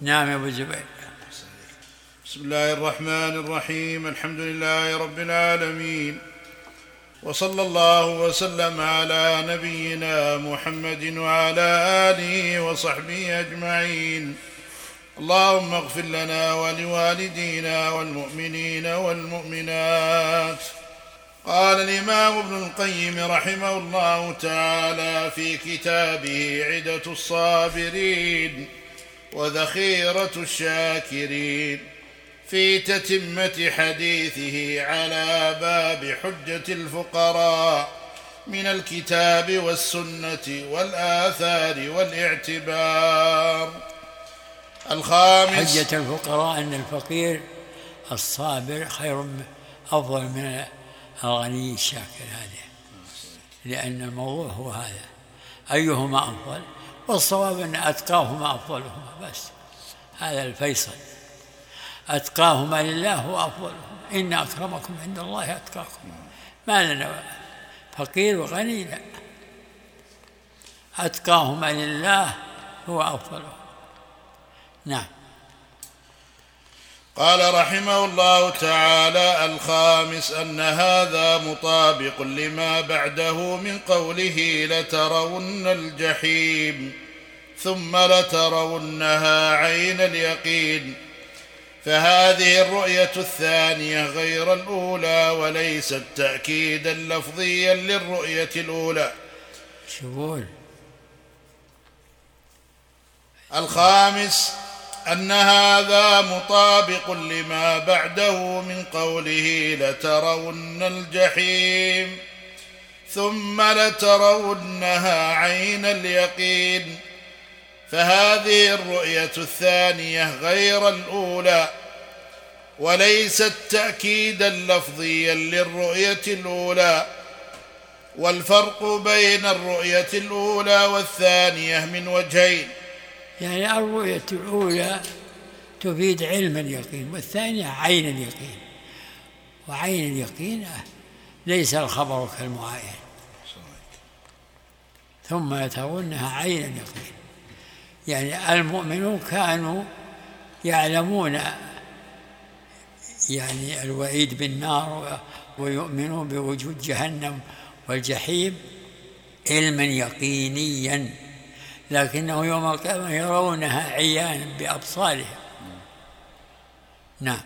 نعم يا أبو الزبير. بسم الله الرحمن الرحيم. الحمد لله رب العالمين، وصلى الله وسلم على نبينا محمد وعلى آله وصحبه أجمعين. اللهم اغفر لنا ولوالدينا والمؤمنين والمؤمنات. قال الإمام ابن القيم رحمه الله تعالى في كتابه عدة الصابرين وذخيرة الشاكرين في تتمة حديثه على باب حجة الفقراء من الكتاب والسنة والآثار والاعتبار. الخامس: حجة الفقراء أن الفقير الصابر أفضل من الغني الشاكر، هذا لأن الموضوع هو هذا، أيهما أفضل، والصواب أن أتقاهما أفضلهما، بس هذا الفيصل، أتقاهما لله هو أفضلهم، إن أكرمكم عند الله أتقاكم. ما لنا فقير وغني، لا، أتقاهما لله هو أفضلهم. نعم. قال رحمه الله تعالى: الخامس أن هذا مطابق لما بعده من قوله لترون الجحيم ثم لترونها عين اليقين، فهذه الرؤية الثانية غير الأولى وليست تأكيدا لفظيا للرؤية الأولى. شغول. الخامس أن هذا مطابق لما بعده من قوله لترون الجحيم ثم لترونها عين اليقين، فهذه الرؤية الثانية غير الأولى وليست تأكيدا لفظيا للرؤية الأولى. والفرق بين الرؤية الأولى والثانية من وجهين، يعني الرؤية الأولى تفيد علم اليقين، والثانية عين اليقين، وعين اليقين ليس الخبر كالمعاين. ثم يترونها عين اليقين، يعني المؤمنون كانوا يعلمون يعني الوعيد بالنار ويؤمنون بوجود جهنم والجحيم علما يقينيا، لكنه يوم القيامة يرونها عيانا بأبصارهم. نعم.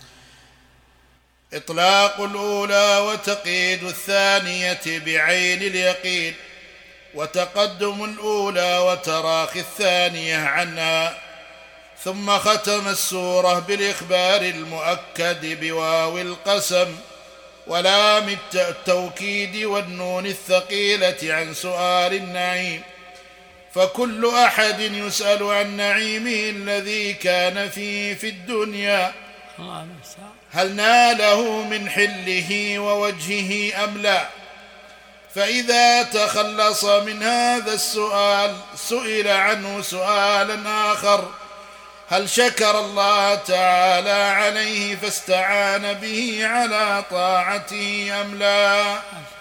إطلاق الأولى وتقييد الثانية بعين اليقين، وتقدم الأولى وتراخي الثانية عنها. ثم ختم السورة بالإخبار المؤكد بواو القسم ولام التوكيد والنون الثقيلة عن سؤال النعيم، فكل أحد يسأل عن نعيمه الذي كان فيه في الدنيا، هل ناله من حله ووجهه أم لا؟ فإذا تخلص من هذا السؤال سئل عنه سؤالا آخر: هل شكر الله تعالى عليه فاستعان به على طاعته أم لا؟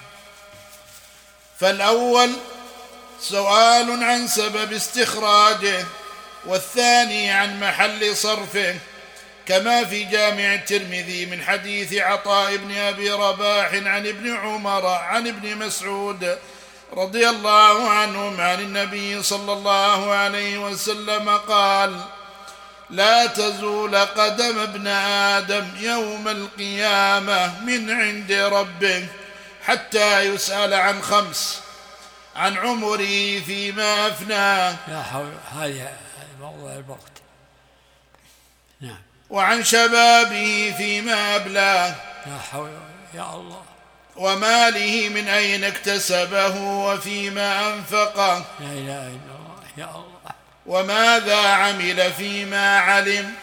فالأول سؤال عن سبب استخراجه، والثاني عن محل صرفه، كما في جامع الترمذي من حديث عطاء بن أبي رباح عن ابن عمر عن ابن مسعود رضي الله عنهم عن النبي صلى الله عليه وسلم قال: لا تزول قدم ابن آدم يوم القيامة من عند ربه حتى يسأل عن خمس: عن عمره فيما أفناه، لا حول، هذا موضوع الوقت. نعم. وعن شبابه فيما أبلاه، لا حول يا الله، وماله من أين اكتسبه وفيما أنفقه، لا إله إلا الله يا الله، وماذا عمل فيما علم.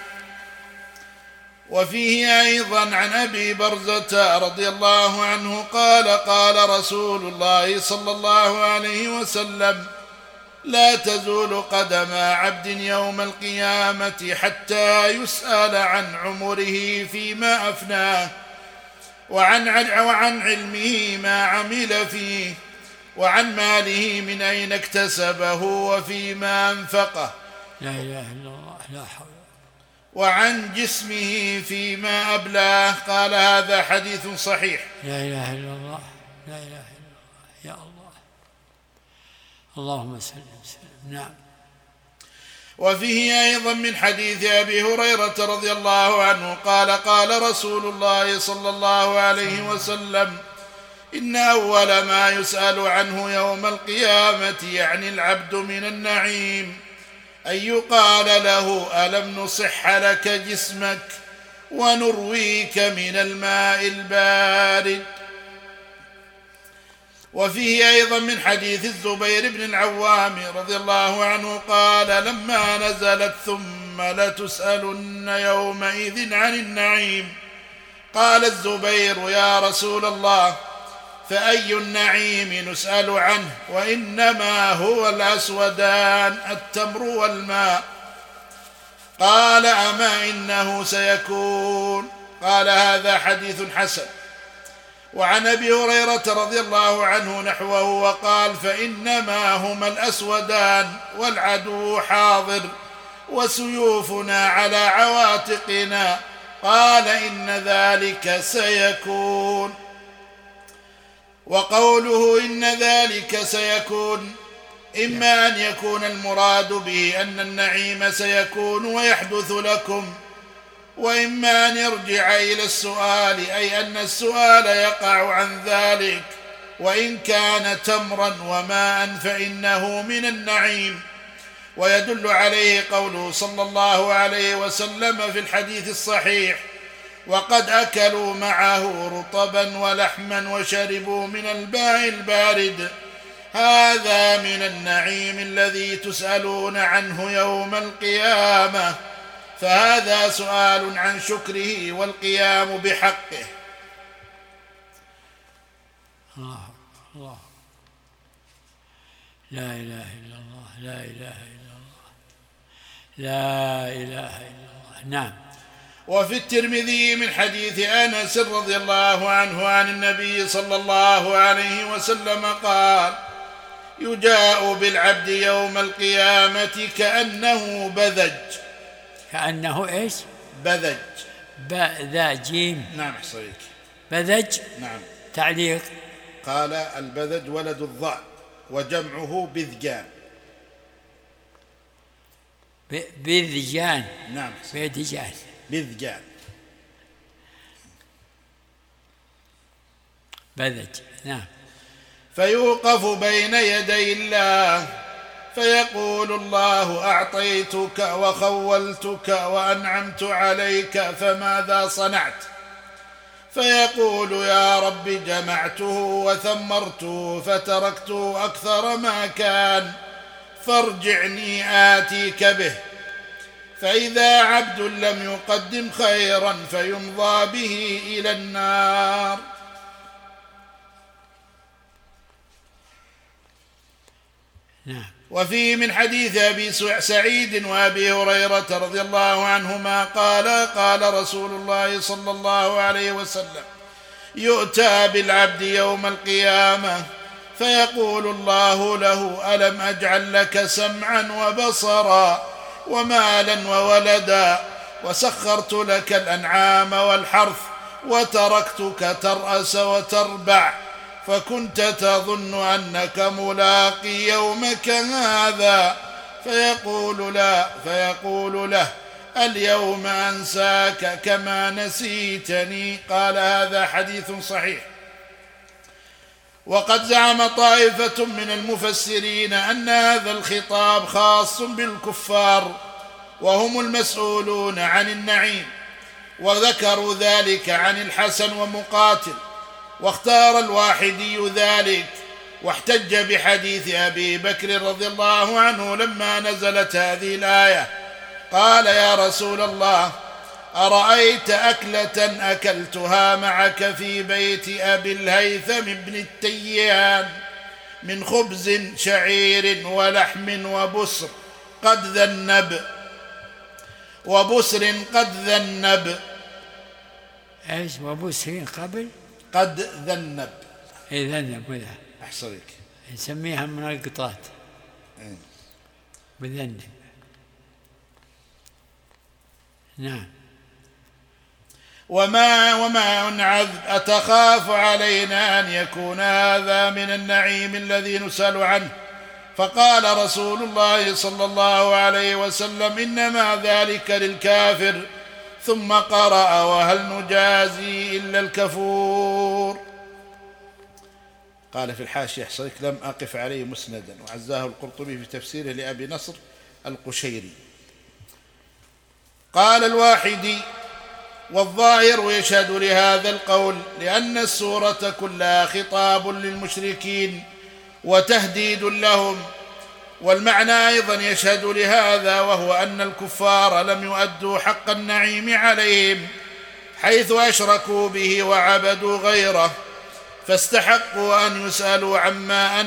وفيه أيضا عن أبي برزة رضي الله عنه قال: قال رسول الله صلى الله عليه وسلم: لا تزول قدم عبد يوم القيامة حتى يسأل عن عمره فيما أفناه، وعن علمه ما عمل فيه، وعن ماله من أين اكتسبه وفيما أنفقه، لا إله إلا الله لا حول. وعن جسمه فيما أبلاه قال هذا حديث صحيح. لا إله إلا الله لا إله إلا الله يا الله اللهم صل وسلم. نعم. وفيه أيضا من حديث أبي هريرة رضي الله عنه قال قال رسول الله صلى الله عليه وسلم إن أول ما يسأل عنه يوم القيامة يعني العبد من النعيم أن يقال له ألم نصح لك جسمك ونرويك من الماء البارد. وفيه أيضا من حديث الزبير بن العوام رضي الله عنه قال لما نزلت ثم لتسألن يومئذ عن النعيم قال الزبير يا رسول الله فأي النعيم نسأل عنه وإنما هو الأسودان التمر والماء. قال أما إنه سيكون. قال هذا حديث حسن. وعن أبي هريرة رضي الله عنه نحوه وقال فإنما هما الأسودان والعدو حاضر وسيوفنا على عواتقنا. قال إن ذلك سيكون. وقوله إن ذلك سيكون إما أن يكون المراد به أن النعيم سيكون ويحدث لكم، وإما أن يرجع إلى السؤال أي أن السؤال يقع عن ذلك، وإن كان تمرا وماء فإنه من النعيم. ويدل عليه قوله صلى الله عليه وسلم في الحديث الصحيح وقد أكلوا معه رطبا ولحما وشربوا من الماء البارد هذا من النعيم الذي تسألون عنه يوم القيامة. فهذا سؤال عن شكره والقيام بحقه. الله الله لا إله إلا الله لا إله إلا الله لا إله إلا الله. نعم. وفي الترمذي من حديث أنس رضي الله عنه عن النبي صلى الله عليه وسلم قال يجاء بالعبد يوم القيامة كأنه بذج. كأنه إيش؟ بذج. ذا جيم. نعم صحيح. بذج. نعم. تعليق. قال البذج ولد الضأن وجمعه بذجان. بذجان. نعم. بذجان. بذجان. بذج. نعم. فيوقف بين يدي الله فيقول الله أعطيتك وخولتك وأنعمت عليك فماذا صنعت؟ فيقول يا رب جمعته وثمرته فتركته أكثر ما كان فارجعني آتيك به. فإذا عبد لم يقدم خيرا فيمضى به إلى النار. نعم. وفيه من حديث أبي سعيد وأبي هريرة رضي الله عنهما قال قال رسول الله صلى الله عليه وسلم يؤتى بالعبد يوم القيامة فيقول الله له ألم أجعل لك سمعا وبصرا ومالا وولدا وسخرت لك الأنعام والحرث وتركتك ترأس وتربع فكنت تظن أنك ملاقي يومك هذا فيقول لا فيقول له اليوم أنساك كما نسيتني. قال هذا حديث صحيح. وقد زعم طائفة من المفسرين أن هذا الخطاب خاص بالكفار وهم المسؤولون عن النعيم، وذكروا ذلك عن الحسن ومقاتل، واختار الواحدي ذلك واحتج بحديث أبي بكر رضي الله عنه لما نزلت هذه الآية قال يا رسول الله أرأيت أكلة أكلتها معك في بيت أبي الهيثم بن التيان من خبز شعير ولحم وبسر قد ذنب ايش وبسر قبل قد ذنب. اي ذنب ولا أحصرك نسميها من القطات إيه؟ بذنب. نعم. وماء عذب أتخاف علينا أن يكون هذا من النعيم الذي نسأل عنه؟ فقال رسول الله صلى الله عليه وسلم: إنما ذلك للكافر. ثم قرأ: وهل نجازي إلا الكفور. قال في الحاشية حصيك: لم أقف عليه مسندا، وعزاه القرطبي في تفسيره لأبي نصر القشيري. قال الواحدي: والظاهر يشهد لهذا القول، لأن السورة كلها خطاب للمشركين وتهديد لهم، والمعنى أيضا يشهد لهذا، وهو أن الكفار لم يؤدوا حق النعيم عليهم، حيث أشركوا به وعبدوا غيره، فاستحقوا أن يسألوا عما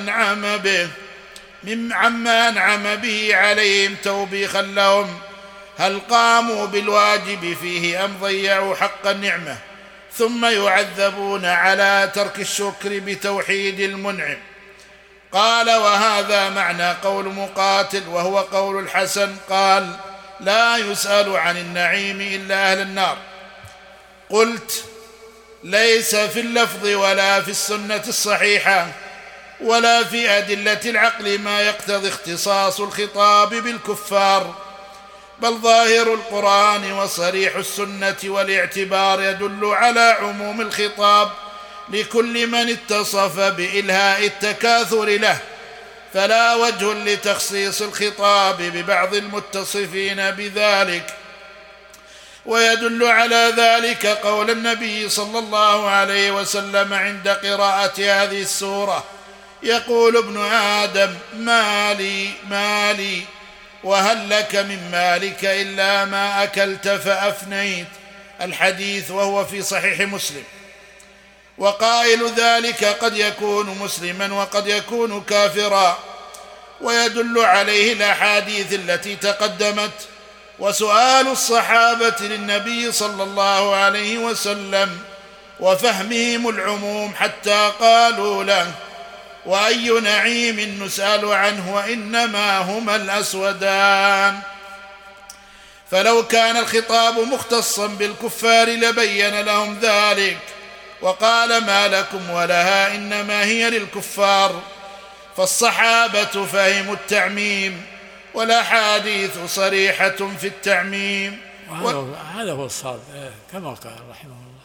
أنعم به عليهم توبيخا لهم، هل قاموا بالواجب فيه أم ضيعوا حق النعمة، ثم يعذبون على ترك الشكر بتوحيد المنعم. قال: وهذا معنى قول مقاتل، وهو قول الحسن، قال: لا يسأل عن النعيم إلا أهل النار. قلت: ليس في اللفظ ولا في السنة الصحيحة ولا في أدلة العقل ما يقتضي اختصاص الخطاب بالكفار، بل ظاهر القرآن وصريح السنة والاعتبار يدل على عموم الخطاب لكل من اتصف بإلهاء التكاثر له، فلا وجه لتخصيص الخطاب ببعض المتصفين بذلك. ويدل على ذلك قول النبي صلى الله عليه وسلم عند قراءة هذه السورة: يقول ابن آدم: مالي مالي، وهل لك من مالك إلا ما أكلت فأفنيت. الحديث، وهو في صحيح مسلم. وقائل ذلك قد يكون مسلما وقد يكون كافرا، ويدل عليه الأحاديث التي تقدمت، وسؤال الصحابة للنبي صلى الله عليه وسلم وفهمهم العموم حتى قالوا له: وأي نعيم نسأل عنه وإنما هما الأسودان. فلو كان الخطاب مختصا بالكفار لبين لهم ذلك وقال: ما لكم ولها إنما هي للكفار. فالصحابة فهموا التعميم، والأحاديث صريحة في التعميم. هذا هو الصواب كما قال رحمه الله: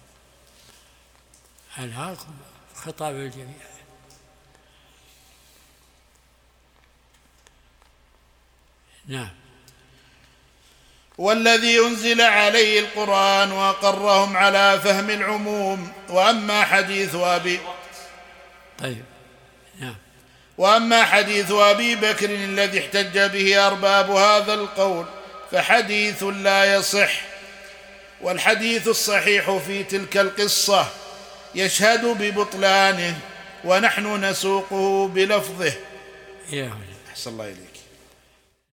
أنهاكم خطاب الجميع. نعم. والذي أنزل عليه القرآن وأقرهم على فهم العموم. وأما حديث أبي بكر الذي احتج به أرباب هذا القول فحديث لا يصح، والحديث الصحيح في تلك القصة يشهد ببطلانه، ونحن نسوقه بلفظه. يا أحسن الله إليك.